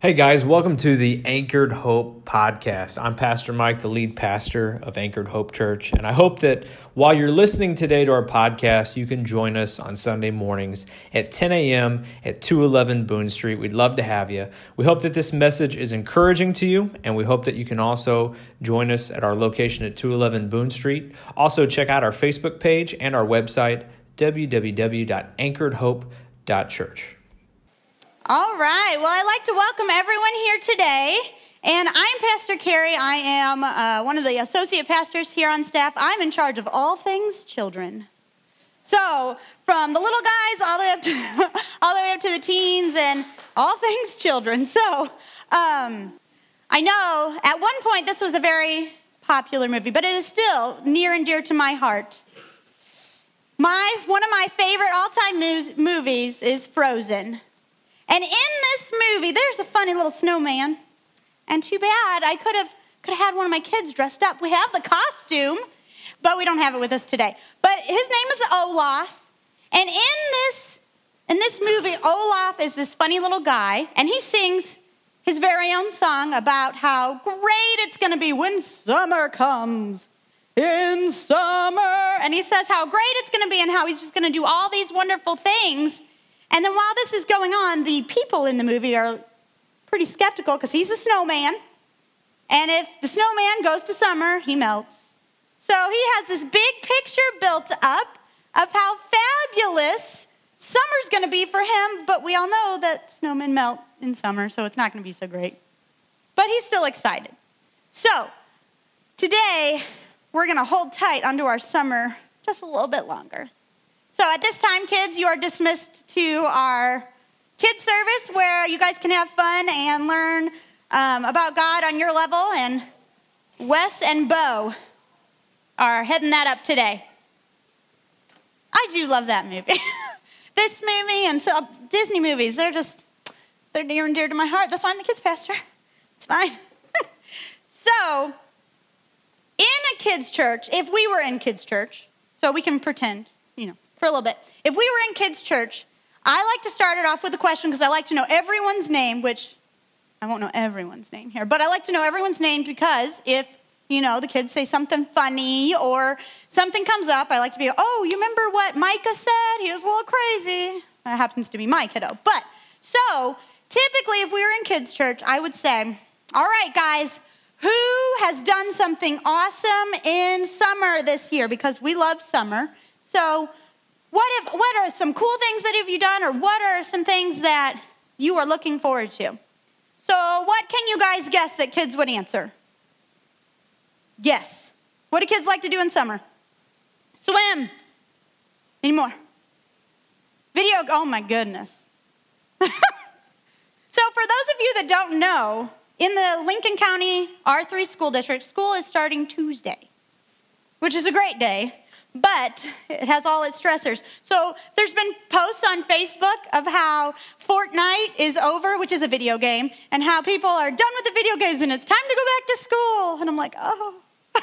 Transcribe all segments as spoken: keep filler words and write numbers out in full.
Hey guys, welcome to the Anchored Hope podcast. I'm Pastor Mike, the lead pastor of Anchored Hope Church, and I hope that while you're listening today to our podcast, you can join us on Sunday mornings at ten a.m. at two eleven Boone Street. We'd love to have you. We hope that this message is encouraging to you, and we hope that you can also join us at our location at two eleven Boone Street. Also, check out our Facebook page and our website, w w w dot anchored hope dot church. All right. Well, I'd like to welcome everyone here today. And I'm Pastor Carrie. I am uh, one of the associate pastors here on staff. I'm in charge of all things children. So from the little guys all the way up to, all the way up to the teens and all things children. So um, I know at one point this was a very popular movie, but it is still near and dear to my heart. My One of my favorite all-time movies, movies is Frozen. And in this movie, there's a funny little snowman. And too bad, I could have could have had one of my kids dressed up. We have the costume, but we don't have it with us today. But his name is Olaf. And in this, in this movie, Olaf is this funny little guy, and he sings his very own song about how great it's going to be when summer comes. In summer. And he says how great it's going to be and how he's just going to do all these wonderful things. And then while this is going on, the people in the movie are pretty skeptical because he's a snowman. And if the snowman goes to summer, he melts. So he has this big picture built up of how fabulous summer's going to be for him. But we all know that snowmen melt in summer, so it's not going to be so great. But he's still excited. So today, we're going to hold tight onto our summer just a little bit longer. So at this time, kids, you are dismissed to our kids service where you guys can have fun and learn um, about God on your level. And Wes and Bo are heading that up today. I do love that movie. This movie and so Disney movies, they're just, they're near and dear to my heart. That's why I'm the kids pastor. It's fine. So in a kids church, if we were in kids church, so we can pretend, you know, for a little bit. If we were in kids' church, I like to start it off with a question because I like to know everyone's name, which I won't know everyone's name here, but I like to know everyone's name because if, you know, the kids say something funny or something comes up, I like to be, oh, you remember what Micah said? He was a little crazy. That happens to be my kiddo. But so typically if we were in kids' church, I would say, all right, guys, who has done something awesome in summer this year? Because we love summer. So What if? What are some cool things that have you done, or what are some things that you are looking forward to? So what can you guys guess that kids would answer? Yes. What do kids like to do in summer? Swim. Any more? Video, oh my goodness. So for those of you that don't know, in the Lincoln County R three school district, school is starting Tuesday, which is a great day. But it has all its stressors. So there's been posts on Facebook of how Fortnite is over, which is a video game, and how people are done with the video games and it's time to go back to school. And I'm like, oh.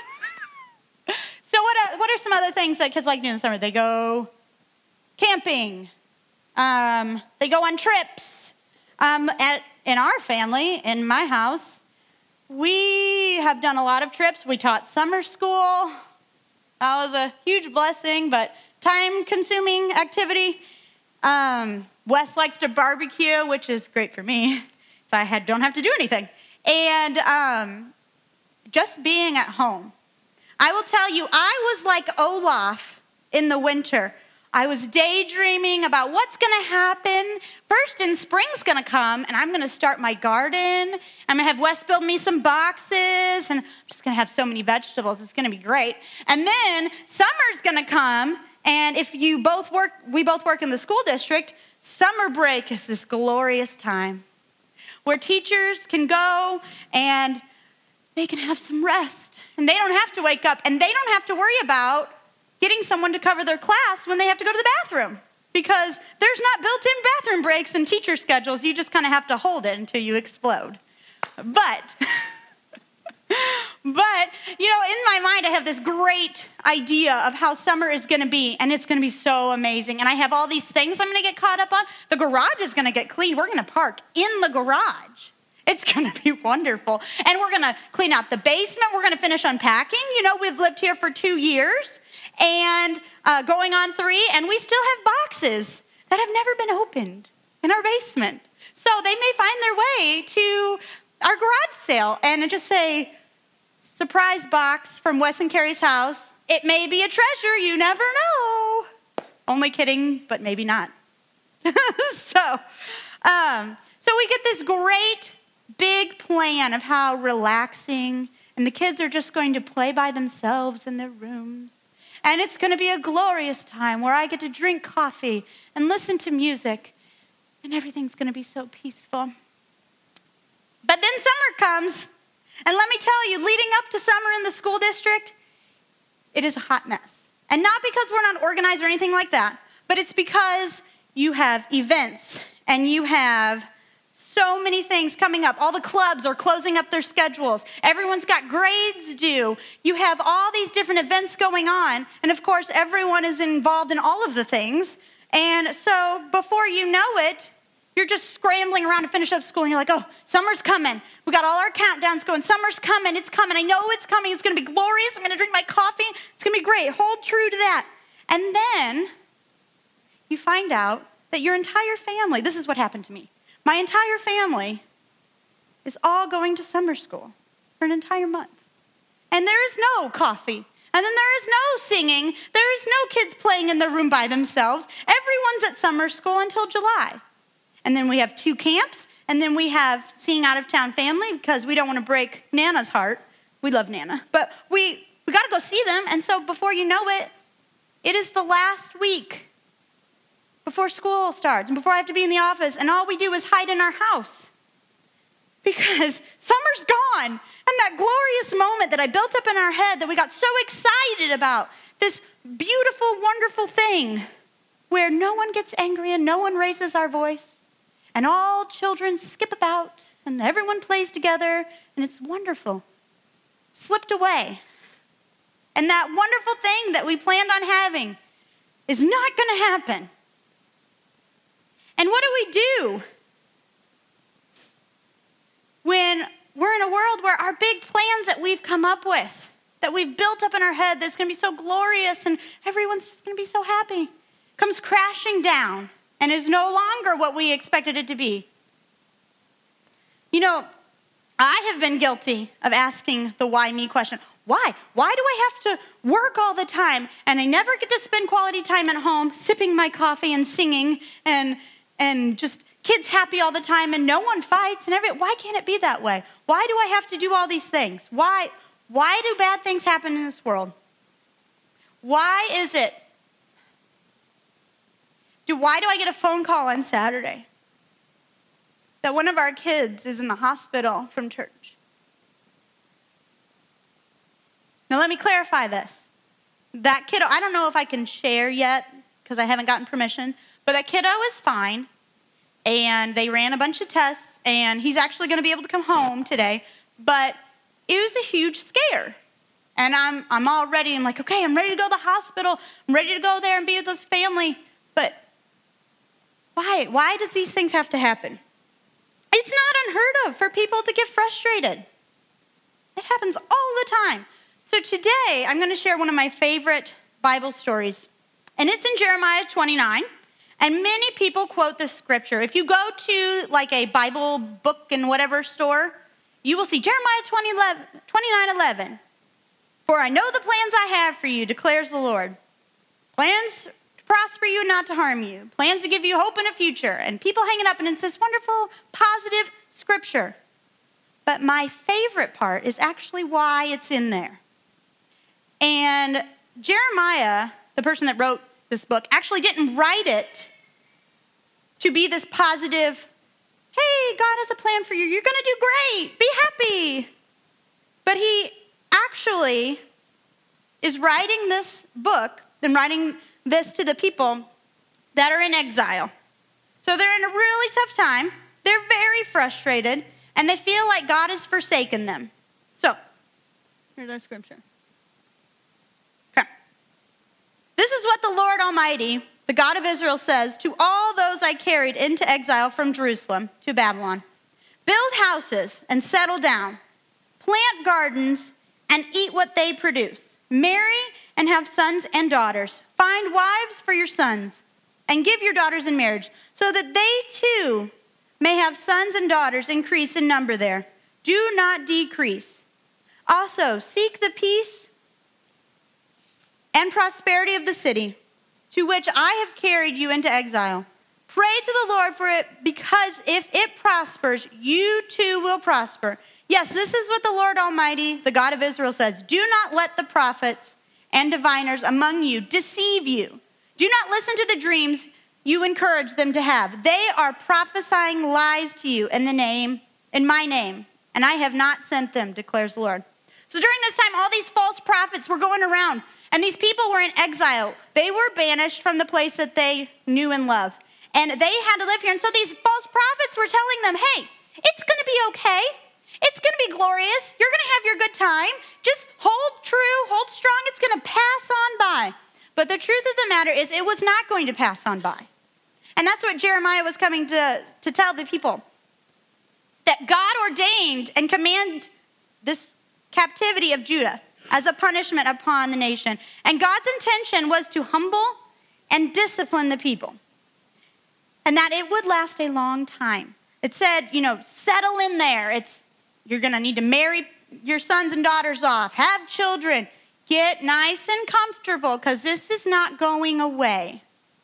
So what are, what are some other things that kids like to do in the summer? They go camping. Um, they go on trips. Um, at, in our family, in my house, we have done a lot of trips. We taught summer school. That was a huge blessing, but time-consuming activity. Um, Wes likes to barbecue, which is great for me, so I had, don't have to do anything. And um, just being at home. I will tell you, I was like Olaf in the winter. I was daydreaming about what's going to happen. First, in spring's going to come, and I'm going to start my garden. I'm going to have Wes build me some boxes, and I'm just going to have so many vegetables. It's going to be great. And then summer's going to come, and if you both work, we both work in the school district, summer break is this glorious time where teachers can go and they can have some rest, and they don't have to wake up, and they don't have to worry about getting someone to cover their class when they have to go to the bathroom, because there's not built-in bathroom breaks in teacher schedules. You just kind of have to hold it until you explode. But, but, you know, in my mind, I have this great idea of how summer is going to be, and it's going to be so amazing. And I have all these things I'm going to get caught up on. The garage is going to get cleaned. We're going to park in the garage. It's going to be wonderful. And we're going to clean out the basement. We're going to finish unpacking. You know, we've lived here for two years and uh, going on three, and we still have boxes that have never been opened in our basement. So they may find their way to our garage sale and just say, surprise box from Wes and Carrie's house. It may be a treasure. You never know. Only kidding, but maybe not. so, um, so we get this great big plan of how relaxing, and the kids are just going to play by themselves in their rooms. And it's going to be a glorious time where I get to drink coffee and listen to music, and everything's going to be so peaceful. But then summer comes, and let me tell you, leading up to summer in the school district, it is a hot mess. And not because we're not organized or anything like that, but it's because you have events, and you have so many things coming up. All the clubs are closing up their schedules. Everyone's got grades due. You have all these different events going on. And of course, everyone is involved in all of the things. And so before you know it, you're just scrambling around to finish up school. And you're like, oh, summer's coming. We got all our countdowns going. Summer's coming. It's coming. I know it's coming. It's going to be glorious. I'm going to drink my coffee. It's going to be great. Hold true to that. And then you find out that your entire family, this is what happened to me. My entire family is all going to summer school for an entire month. And there is no coffee. And then there is no singing. There is no kids playing in their room by themselves. Everyone's at summer school until July. And then we have two camps. And then we have seeing out-of-town family because we don't want to break Nana's heart. We love Nana. But we, we got to go see them. And so before you know it, it is the last week before school starts and before I have to be in the office, and all we do is hide in our house because summer's gone. And that glorious moment that I built up in our head that we got so excited about, this beautiful, wonderful thing where no one gets angry and no one raises our voice, and all children skip about and everyone plays together, and it's wonderful, slipped away. And that wonderful thing that we planned on having is not going to happen. And what do we do when we're in a world where our big plans that we've come up with, that we've built up in our head, that's going to be so glorious and everyone's just going to be so happy, comes crashing down and is no longer what we expected it to be? You know, I have been guilty of asking the why me question. Why? Why do I have to work all the time and I never get to spend quality time at home sipping my coffee and singing and and just kids happy all the time and no one fights and everything? Why can't it be that way? Why do I have to do all these things? Why, why do bad things happen in this world? Why is it? Do, why do I get a phone call on Saturday that one of our kids is in the hospital from church? Now let me clarify this. That kiddo, I don't know if I can share yet because I haven't gotten permission, but that kiddo is fine, and they ran a bunch of tests, and he's actually going to be able to come home today, but it was a huge scare. And I'm I'm all ready. I'm like, okay, I'm ready to go to the hospital. I'm ready to go there and be with this family. But why? Why does these things have to happen? It's not unheard of for people to get frustrated. It happens all the time. So today, I'm going to share one of my favorite Bible stories. And it's in Jeremiah twenty-nine. And many people quote this scripture. If you go to like a Bible book and whatever store, you will see Jeremiah twenty-nine eleven. For I know the plans I have for you, declares the Lord. Plans to prosper you, not to harm you. Plans to give you hope in a future. And people hang it up, and it's this wonderful, positive scripture. But my favorite part is actually why it's in there. And Jeremiah, the person that wrote this book, actually didn't write it to be this positive, hey, God has a plan for you. You're going to do great. Be happy. But he actually is writing this book and writing this to the people that are in exile. So they're in a really tough time. They're very frustrated, and they feel like God has forsaken them. So, here's our scripture. Okay. This is what the Lord Almighty, the God of Israel, says to all those I carried into exile from Jerusalem to Babylon. Build houses and settle down. Plant gardens and eat what they produce. Marry and have sons and daughters. Find wives for your sons and give your daughters in marriage, so that they too may have sons and daughters. Increase in number there. Do not decrease. Also, seek the peace and prosperity of the city to which I have carried you into exile. Pray to the Lord for it, because if it prospers, you too will prosper. Yes, this is what the Lord Almighty, the God of Israel, says. Do not let the prophets and diviners among you deceive you. Do not listen to the dreams you encourage them to have. They are prophesying lies to you in the name, in my name, and I have not sent them, declares the Lord. So during this time, all these false prophets were going around, and these people were in exile. They were banished from the place that they knew and loved, and they had to live here. And so these false prophets were telling them, hey, it's going to be okay. It's going to be glorious. You're going to have your good time. Just hold true, hold strong. It's going to pass on by. But the truth of the matter is, it was not going to pass on by. And that's what Jeremiah was coming to, to tell the people. That God ordained and commanded this captivity of Judah as a punishment upon the nation. And God's intention was to humble and discipline the people. And that it would last a long time. It said, you know, settle in there. It's You're going to need to marry your sons and daughters off. Have children. Get nice and comfortable, because this is not going away.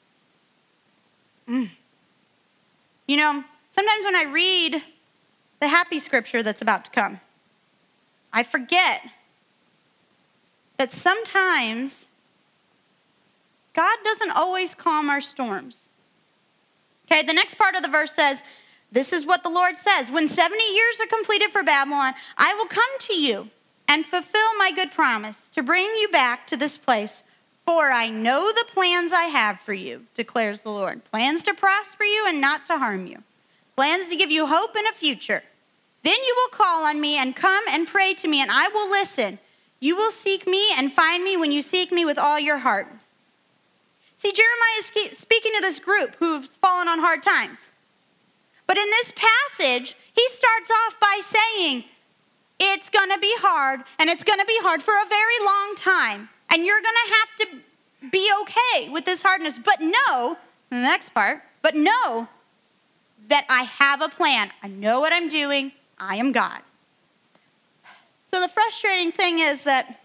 Mm. You know, sometimes when I read the happy scripture that's about to come, I forget that sometimes God doesn't always calm our storms. Okay, the next part of the verse says, this is what the Lord says. When seventy years are completed for Babylon, I will come to you and fulfill my good promise to bring you back to this place. For I know the plans I have for you, declares the Lord. Plans to prosper you and not to harm you. Plans to give you hope and a future. Then you will call on me and come and pray to me, and I will listen. You will seek me and find me when you seek me with all your heart. See, Jeremiah is speaking to this group who've fallen on hard times. But in this passage, he starts off by saying, it's going to be hard, and it's going to be hard for a very long time. And you're going to have to be okay with this hardness. But know, the next part, but know that I have a plan. I know what I'm doing. I am God. So the frustrating thing is that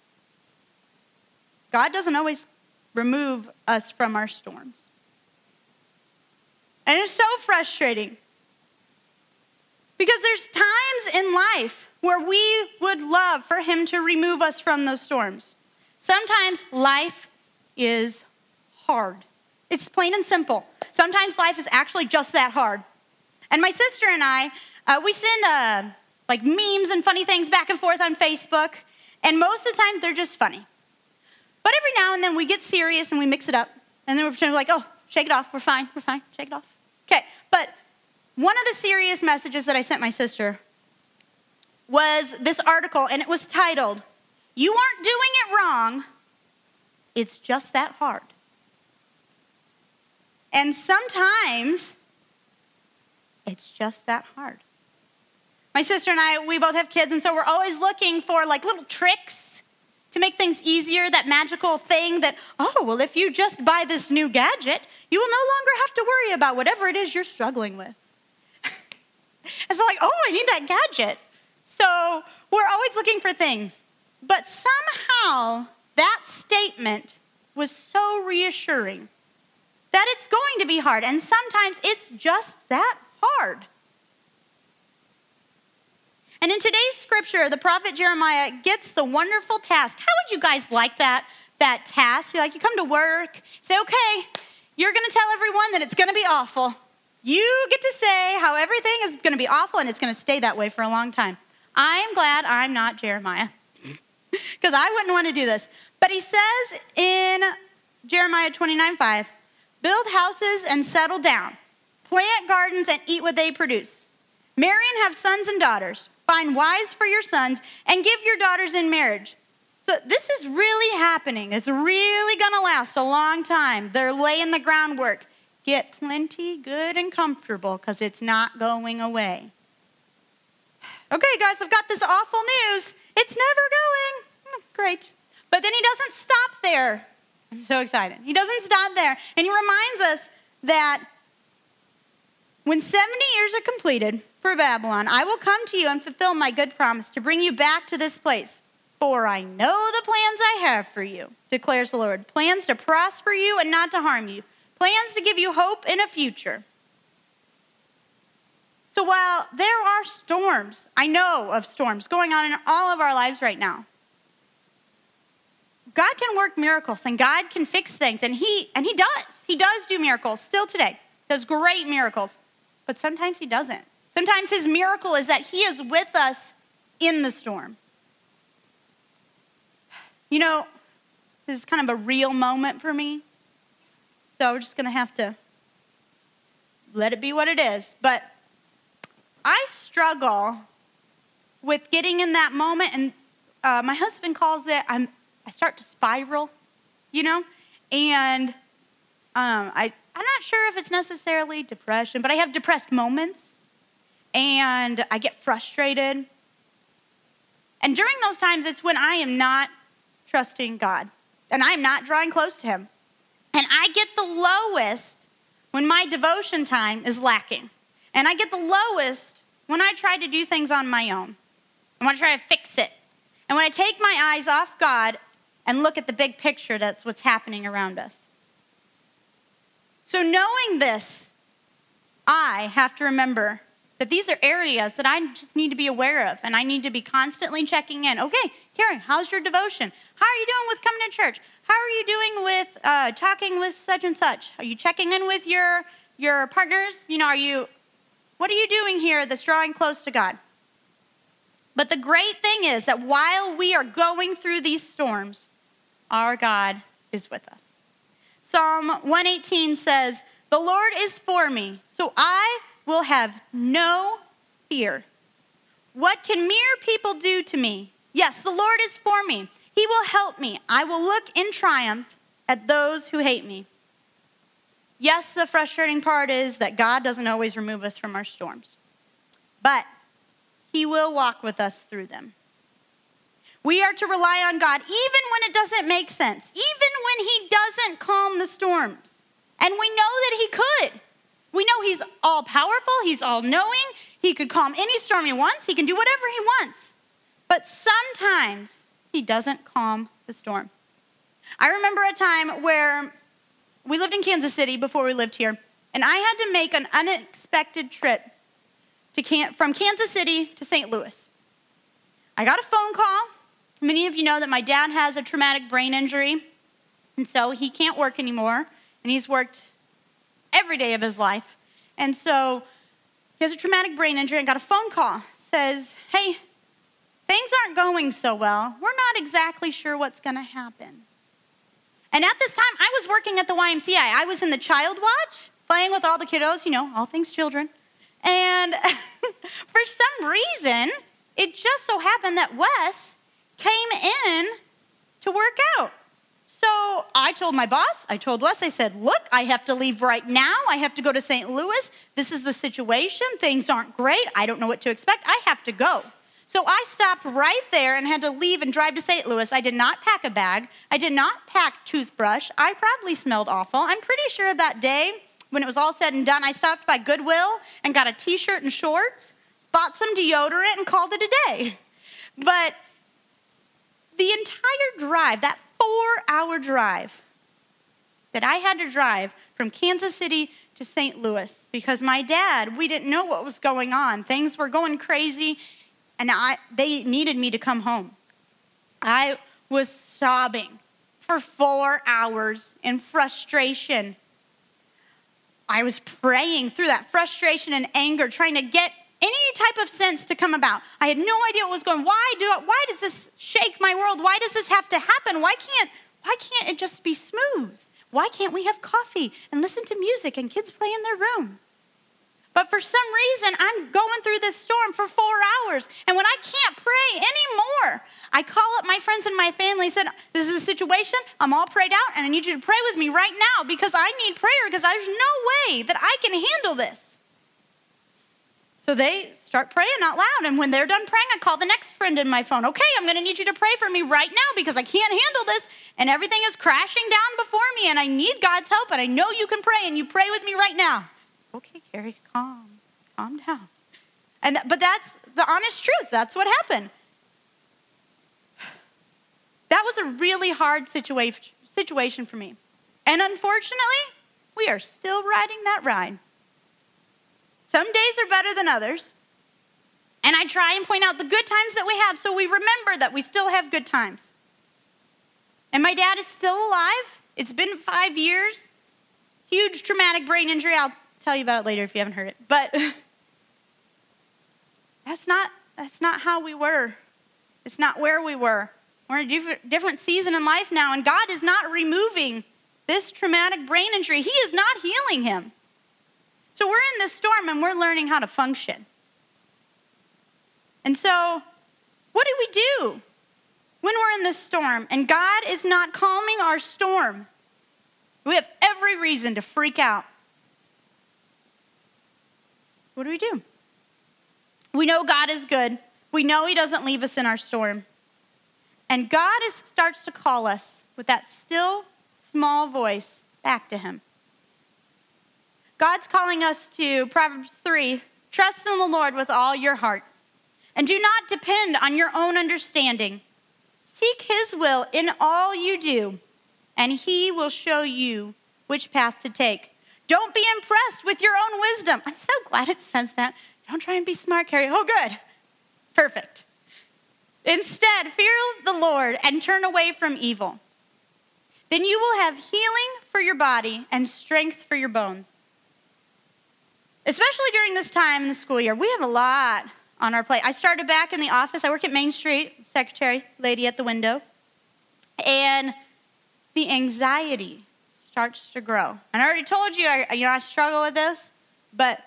God doesn't always remove us from our storms. And it's so frustrating. Because there's times in life where we would love for him to remove us from those storms. Sometimes life is hard. It's plain and simple. Sometimes life is actually just that hard. And my sister and I, uh, we send uh, like memes and funny things back and forth on Facebook. And most of the time, they're just funny. But every now and then we get serious and we mix it up. And then we're pretending like, oh, shake it off. We're fine. We're fine. Shake it off. Okay. But one of the serious messages that I sent my sister was this article, and it was titled, "You aren't doing it wrong. It's just that hard." And sometimes it's just that hard. My sister and I, we both have kids, and so we're always looking for like little tricks to make things easier, that magical thing that, oh, well, if you just buy this new gadget, you will no longer have to worry about whatever it is you're struggling with. And so like, oh, I need that gadget. So we're always looking for things. But somehow that statement was so reassuring that it's going to be hard. And sometimes it's just that hard. And in today's scripture, the prophet Jeremiah gets the wonderful task. How would you guys like that, that task? You're like, you come to work, say, okay, you're going to tell everyone that it's going to be awful. You get to say how everything is going to be awful and it's going to stay that way for a long time. I am glad I'm not Jeremiah because I wouldn't want to do this. But he says in Jeremiah twenty-nine five, build houses and settle down. Plant gardens and eat what they produce. Marry and have sons and daughters. Find wives for your sons and give your daughters in marriage. So this is really happening. It's really going to last a long time. They're laying the groundwork. Get plenty good and comfortable because it's not going away. okay, guys, I've got this awful news. It's never going. Hmm, great. But then he doesn't stop there. I'm so excited. He doesn't stop there. And he reminds us that when seventy years are completed for Babylon, I will come to you and fulfill my good promise to bring you back to this place. For I know the plans I have for you, declares the Lord. Plans to prosper you and not to harm you. Plans to give you hope in a future. So while there are storms, I know of storms going on in all of our lives right now, God can work miracles and God can fix things. And he, and he does. He does do miracles still today. Does great miracles. But sometimes he doesn't. Sometimes his miracle is that he is with us in the storm. You know, this is kind of a real moment for me. So we're just going to have to let it be what it is. But I struggle with getting in that moment. And uh, my husband calls it, I'm, I start to spiral, you know. And um, I, I'm not sure if it's necessarily depression, but I have depressed moments. And I get frustrated. And during those times, it's when I am not trusting God. And I'm not drawing close to him. And I get the lowest when my devotion time is lacking. And I get the lowest when I try to do things on my own. And when I try to fix it. And when I take my eyes off God and look at the big picture, that's what's happening around us. So knowing this, I have to remember that these are areas that I just need to be aware of. And I need to be constantly checking in. Okay, Karen, how's your devotion? How are you doing with coming to church? How are you doing with uh, talking with such and such? Are you checking in with your, your partners? You know, are you, what are you doing here that's drawing close to God? But the great thing is that while we are going through these storms, our God is with us. Psalm one eighteen says, the Lord is for me, so I will have no fear. What can mere people do to me? Yes, the Lord is for me. He will help me. I will look in triumph at those who hate me. Yes, the frustrating part is that God doesn't always remove us from our storms, but he will walk with us through them. We are to rely on God even when it doesn't make sense, even when he doesn't calm the storms. And we know that he could. We know he's all powerful, he's all knowing. He could calm any storm he wants. He can do whatever he wants. But sometimes he doesn't calm the storm. I remember a time where we lived in Kansas City before we lived here, and I had to make an unexpected trip to Can- from Kansas City to Saint Louis. I got a phone call. Many of you know that my dad has a traumatic brain injury, and so he can't work anymore, and he's worked every day of his life. And so he has a traumatic brain injury and got a phone call. It says, hey, things aren't going so well. We're not exactly sure what's going to happen. And at this time, I was working at the Y M C A. I was in the child watch, playing with all the kiddos, you know, all things children. And for some reason, it just so happened that Wes came in to work out. So I told my boss, I told Wes, I said, look, I have to leave right now. I have to go to Saint Louis. This is the situation. Things aren't great. I don't know what to expect. I have to go. So I stopped right there and had to leave and drive to Saint Louis. I did not pack a bag. I did not pack toothbrush. I probably smelled awful. I'm pretty sure that day, when it was all said and done, I stopped by Goodwill and got a t-shirt and shorts, bought some deodorant, and called it a day. But the entire drive, that four-hour drive that I had to drive from Kansas City to Saint Louis, because my dad, we didn't know what was going on. Things were going crazy, and I, they needed me to come home. I was sobbing for four hours in frustration. I was praying through that frustration and anger, trying to get any type of sense to come about. I had no idea what was going on. Why do I, why does this shake my world? Why does this have to happen? Why can't why can't it just be smooth? Why can't we have coffee and listen to music and kids play in their room? But for some reason, I'm going through this storm for four hours. And when I can't pray anymore, I call up my friends and my family and said, this is the situation. I'm all prayed out, and I need you to pray with me right now because I need prayer because there's no way that I can handle this. So they start praying out loud. And when they're done praying, I call the next friend in my phone. Okay, I'm going to need you to pray for me right now because I can't handle this. And everything is crashing down before me. And I need God's help. And I know you can pray. And you pray with me right now. Okay, Carrie, calm. Calm down. And But that's the honest truth. That's what happened. That was a really hard situa- situation for me. And unfortunately, we are still riding that ride. Some days are better than others. And I try and point out the good times that we have so we remember that we still have good times. And my dad is still alive. It's been five years. Huge traumatic brain injury. I'll tell you about it later if you haven't heard it. But that's not, that's not how we were. It's not where we were. We're in a different, different season in life now, and God is not removing this traumatic brain injury. He is not healing him. So we're in this storm, and we're learning how to function. And so what do we do when we're in this storm and God is not calming our storm? We have every reason to freak out. What do we do? We know God is good. We know he doesn't leave us in our storm. And God is, starts to call us with that still, small voice back to him. God's calling us to Proverbs three, trust in the Lord with all your heart, and do not depend on your own understanding. Seek his will in all you do, and he will show you which path to take. Don't be impressed with your own wisdom. I'm so glad it says that. Don't try and be smart, Carrie. Oh, good. Perfect. Instead, fear the Lord and turn away from evil. Then you will have healing for your body and strength for your bones. Especially during this time in the school year, we have a lot on our plate. I started back in the office. I work at Main Street, secretary, lady at the window. And the anxiety starts to grow. And I already told you, I, you know, I struggle with this, but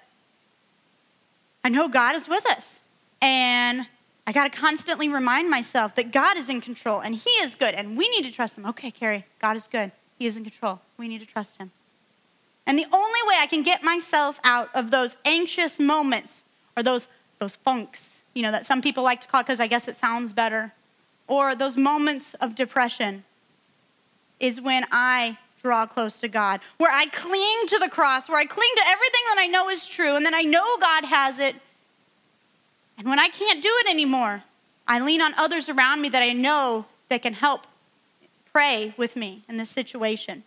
I know God is with us. And I got to constantly remind myself that God is in control and he is good and we need to trust him. Okay, Carrie, God is good. He is in control. We need to trust him. And the only way I can get myself out of those anxious moments or those, those funks, you know, that some people like to call it because I guess it sounds better, or those moments of depression is when I draw close to God, where I cling to the cross, where I cling to everything that I know is true and then I know God has it. And when I can't do it anymore, I lean on others around me that I know that can help pray with me in this situation.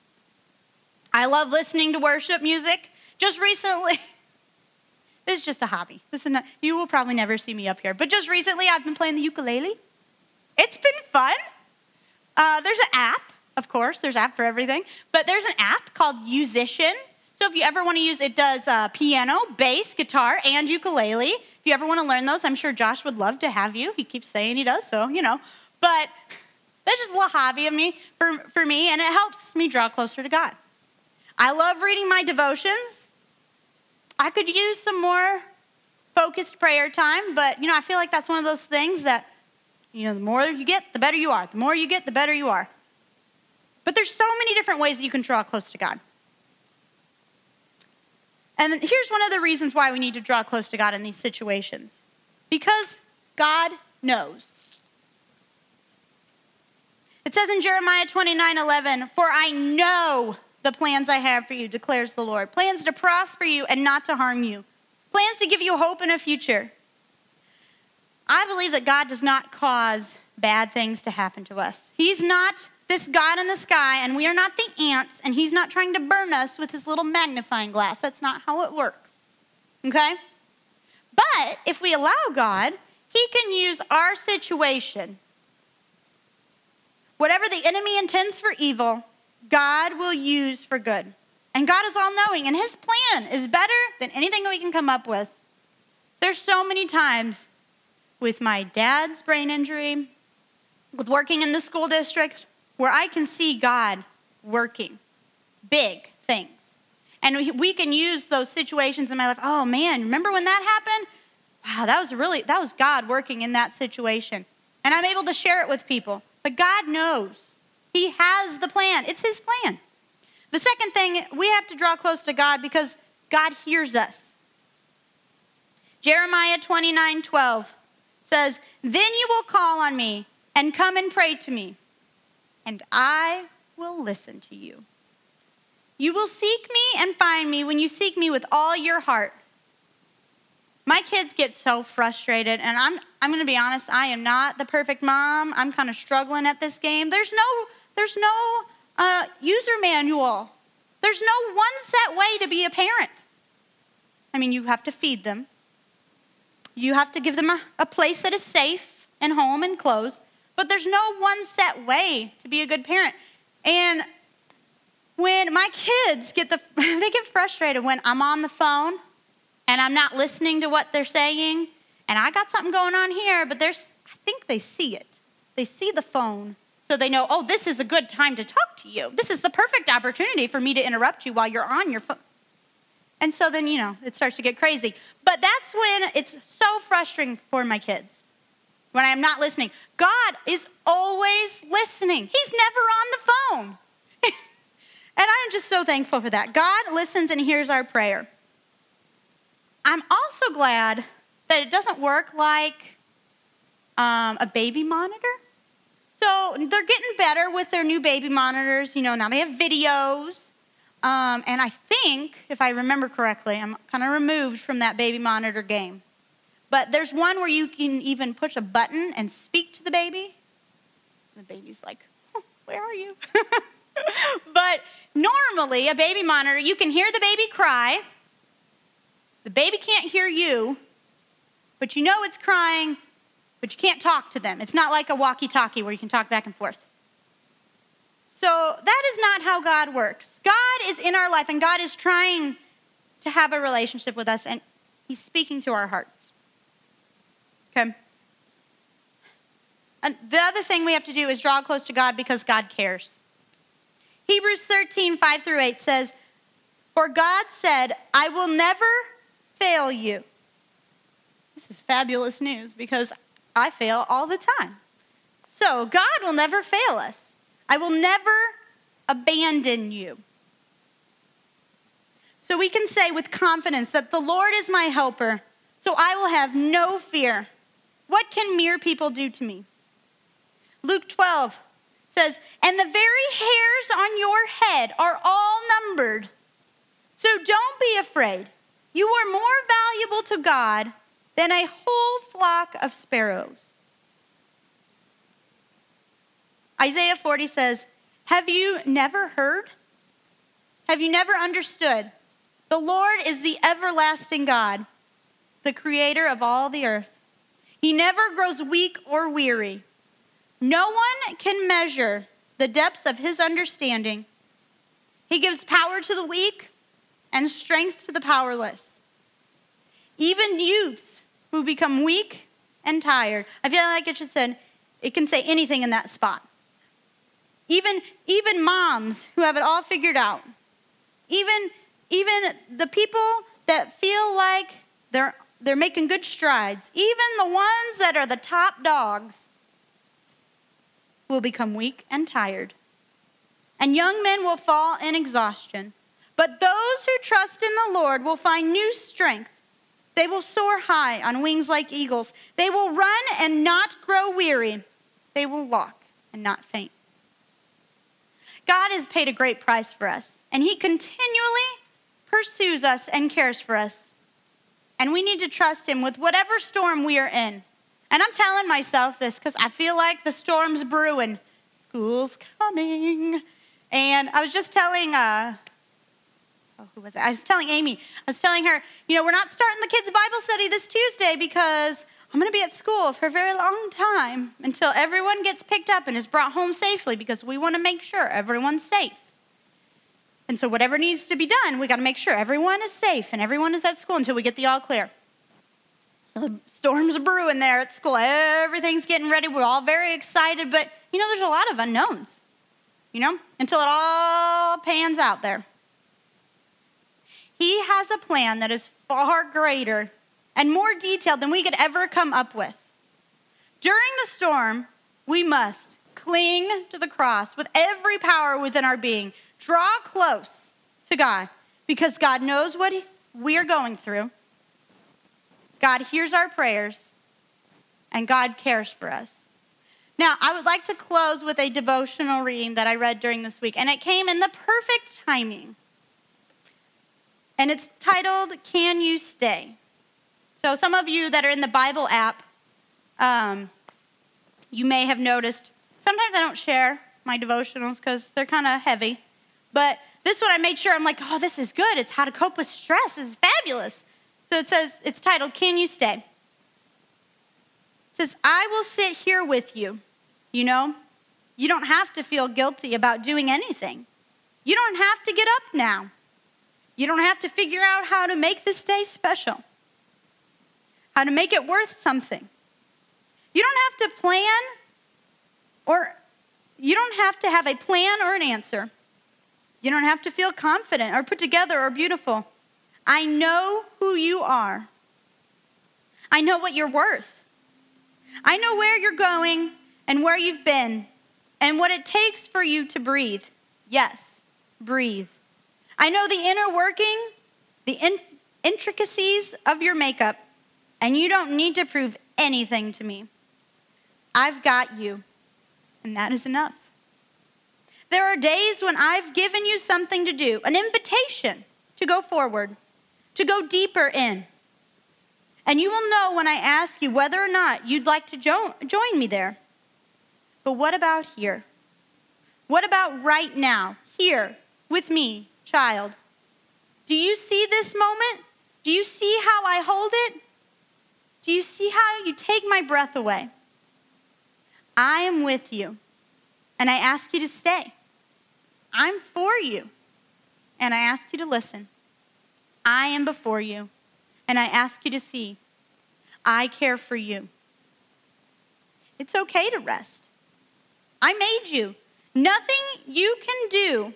I love listening to worship music. Just recently, this is just a hobby. This is not, you will probably never see me up here, but just recently I've been playing the ukulele. It's been fun. Uh, there's an app, of course. There's an app for everything, but there's an app called Musician. So if you ever want to use, it does uh, piano, bass, guitar, and ukulele. If you ever want to learn those, I'm sure Josh would love to have you. He keeps saying he does, so, you know. But that's just a little hobby of me for, for me, and it helps me draw closer to God. I love reading my devotions. I could use some more focused prayer time, but, you know, I feel like that's one of those things that, you know, the more you get, the better you are. The more you get, the better you are. But there's so many different ways that you can draw close to God. And here's one of the reasons why we need to draw close to God in these situations. Because God knows. It says in Jeremiah twenty-nine eleven, for I know the plans I have for you, declares the Lord. Plans to prosper you and not to harm you. Plans to give you hope in a future. I believe that God does not cause bad things to happen to us. He's not this God in the sky, and we are not the ants, and he's not trying to burn us with his little magnifying glass. That's not how it works, okay? But if we allow God, he can use our situation. Whatever the enemy intends for evil, God will use for good. And God is all-knowing, and his plan is better than anything we can come up with. There's so many times with my dad's brain injury, with working in the school district, where I can see God working big things. And we can use those situations in my life. Oh man, remember when that happened? Wow, that was really, that was God working in that situation. And I'm able to share it with people. But God knows. He has the plan. It's his plan. The second thing, we have to draw close to God because God hears us. Jeremiah twenty-nine twelve says, then you will call on me and come and pray to me, and I will listen to you. You will seek me and find me when you seek me with all your heart. My kids get so frustrated, and I'm I'm going to be honest, I am not the perfect mom. I'm kind of struggling at this game. There's no there's no uh, user manual. There's no one set way to be a parent. I mean, you have to feed them. You have to give them a, a place that is safe and home and clothes, but there's no one set way to be a good parent. And when my kids get the they get frustrated when I'm on the phone and I'm not listening to what they're saying, and I got something going on here, but there's, I think they see it. They see the phone, so they know, oh, this is a good time to talk to you. This is the perfect opportunity for me to interrupt you while you're on your phone. And so then, you know, it starts to get crazy. But that's when it's so frustrating for my kids, when I'm not listening. God is always listening. He's never on the phone. And I'm just so thankful for that. God listens and hears our prayer. I'm also glad that it doesn't work like um, a baby monitor. So they're getting better with their new baby monitors. You know, now they have videos. Um, and I think, if I remember correctly, I'm kind of removed from that baby monitor game. But there's one where you can even push a button and speak to the baby. The baby's like, oh, where are you? But normally, a baby monitor, you can hear the baby cry. The baby can't hear you, but you know it's crying, but you can't talk to them. It's not like a walkie-talkie where you can talk back and forth. So that is not how God works. God is in our life, and God is trying to have a relationship with us, and he's speaking to our hearts. Okay? And the other thing we have to do is draw close to God because God cares. Hebrews thirteen, five through eight says, for God said, I will never fail you. This is fabulous news because I fail all the time. So God will never fail us. I will never abandon you. So we can say with confidence that the Lord is my helper, so I will have no fear. What can mere people do to me? Luke twelve says, and the very hairs on your head are all numbered. So don't be afraid. You are more valuable to God than a whole flock of sparrows. Isaiah forty says, have you never heard? Have you never understood? The Lord is the everlasting God, the creator of all the earth. He never grows weak or weary. No one can measure the depths of his understanding. He gives power to the weak and strength to the powerless. Even youths who become weak and tired. I feel like it should say, it can say anything in that spot. Even, even moms who have it all figured out. Even, even the people that feel like they're, they're making good strides. Even the ones that are the top dogs will become weak and tired. And young men will fall in exhaustion. But those who trust in the Lord will find new strength. They will soar high on wings like eagles. They will run and not grow weary. They will walk and not faint. God has paid a great price for us, and he continually pursues us and cares for us. And we need to trust him with whatever storm we are in. And I'm telling myself this because I feel like the storm's brewing. School's coming. And I was just telling, uh, oh, who was it? I was telling Amy. I was telling her, you know, we're not starting the kids' Bible study this Tuesday because I'm going to be at school for a very long time until everyone gets picked up and is brought home safely because we want to make sure everyone's safe. And so whatever needs to be done, we got to make sure everyone is safe and everyone is at school until we get the all clear. The storms are brewing there at school. Everything's getting ready. We're all very excited, but you know, there's a lot of unknowns, you know, until it all pans out there. He has a plan that is far greater and more detailed than we could ever come up with. During the storm, we must cling to the cross with every power within our being. Draw close to God because God knows what we are going through. God hears our prayers, and God cares for us. Now, I would like to close with a devotional reading that I read during this week, and it came in the perfect timing. And it's titled, Can You Stay? So some of you that are in the Bible app, um, you may have noticed, sometimes I don't share my devotionals because they're kind of heavy. But this one I made sure, I'm like, oh, this is good. It's how to cope with stress. It's fabulous. So it says, it's titled, Can You Stay? It says, I will sit here with you. You know, you don't have to feel guilty about doing anything. You don't have to get up now. You don't have to figure out how to make this day special, how to make it worth something. You don't have to plan or you don't have to have a plan or an answer. You don't have to feel confident or put together or beautiful. I know who you are. I know what you're worth. I know where you're going and where you've been and what it takes for you to breathe. Yes, breathe. I know the inner working, the in- intricacies of your makeup, and you don't need to prove anything to me. I've got you, and that is enough. There are days when I've given you something to do, an invitation to go forward, to go deeper in. And you will know when I ask you whether or not you'd like to jo- join me there. But what about here? What about right now, here, with me, child? Do you see this moment? Do you see how I hold it? Do you see how you take my breath away? I am with you, and I ask you to stay. I'm for you, and I ask you to listen. I am before you, and I ask you to see. I care for you. It's okay to rest. I made you. Nothing you can do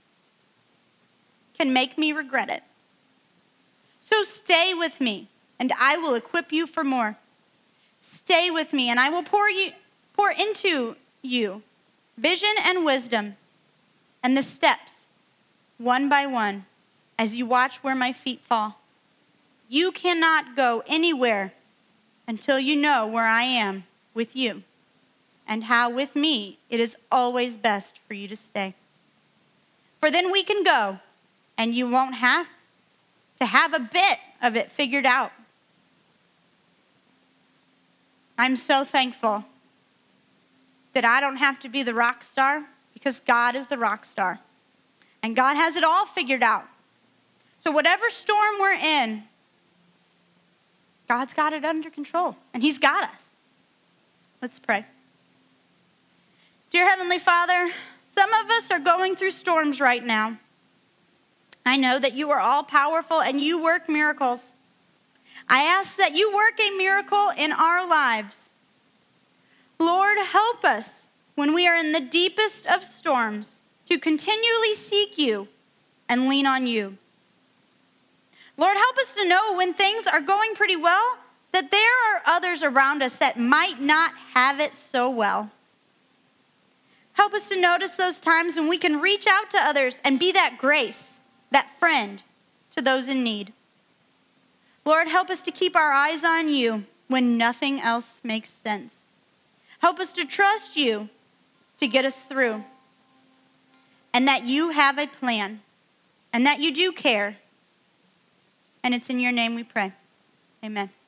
can make me regret it. So stay with me, and I will equip you for more. Stay with me, and I will pour you pour into you vision and wisdom and the steps, one by one, as you watch where my feet fall. You cannot go anywhere until you know where I am with you and how with me it is always best for you to stay. For then we can go, and you won't have to have a bit of it figured out. I'm so thankful that I don't have to be the rock star because God is the rock star. And God has it all figured out. So whatever storm we're in, God's got it under control, and he's got us. Let's pray. Dear Heavenly Father, some of us are going through storms right now. I know that you are all powerful and you work miracles. I ask that you work a miracle in our lives. Lord, help us when we are in the deepest of storms to continually seek you and lean on you. Lord, help us to know when things are going pretty well that there are others around us that might not have it so well. Help us to notice those times when we can reach out to others and be that grace, that friend to those in need. Lord, help us to keep our eyes on you when nothing else makes sense. Help us to trust you to get us through, and that you have a plan, and that you do care. And it's in your name we pray. Amen.